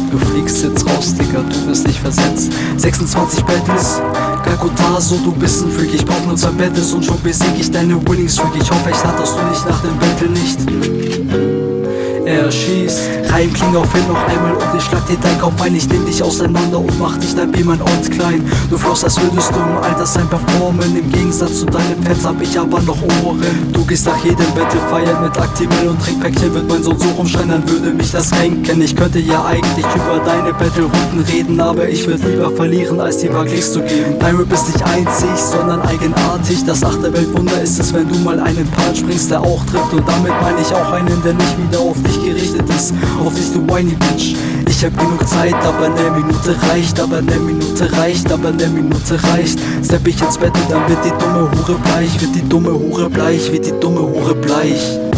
Du fliegst jetzt raus, Digga, du bist nicht versetzt. 26 Battles, Kakotaso, du bist ein Freak. Ich brauch nur 2 Battles und schon besieg ich deine Winning Streak. Ich hoffe echt hattest du nicht nach dem Battle nicht. Er schießt, Reim kling auf hin noch einmal und ich schlag dir dein Kopf ein. Ich nehm dich auseinander und mach dich dann wie mein Ort klein. Du floss, als würdest du im Altersheim performen. Im Gegensatz zu deinen Fans hab ich aber noch Ohren. Du gehst nach jedem Battle feiern mit Actimel und Trinkpäckchen. Wird mein Sohn so rumschreien, dann würde mich das kränken. Ich könnte ja eigentlich über deine Battle-Runden reden, aber ich würd lieber verlieren, als dir paar Klicks zu geben. Dein Rap ist nicht einzig, sondern eigenartig. Das 8. Weltwunder ist es, wenn du mal einen Part springst, der auch trifft. Und damit meine ich auch einen, der nicht wieder auf dich gerichtet ist, auf dich du whiny Bitch. Ich hab genug Zeit, aber ne Minute reicht, aber ne Minute reicht, aber ne Minute reicht. Stepp ich ins Bett und dann wird die dumme Hure bleich, wird die dumme Hure bleich, wird die dumme Hure bleich.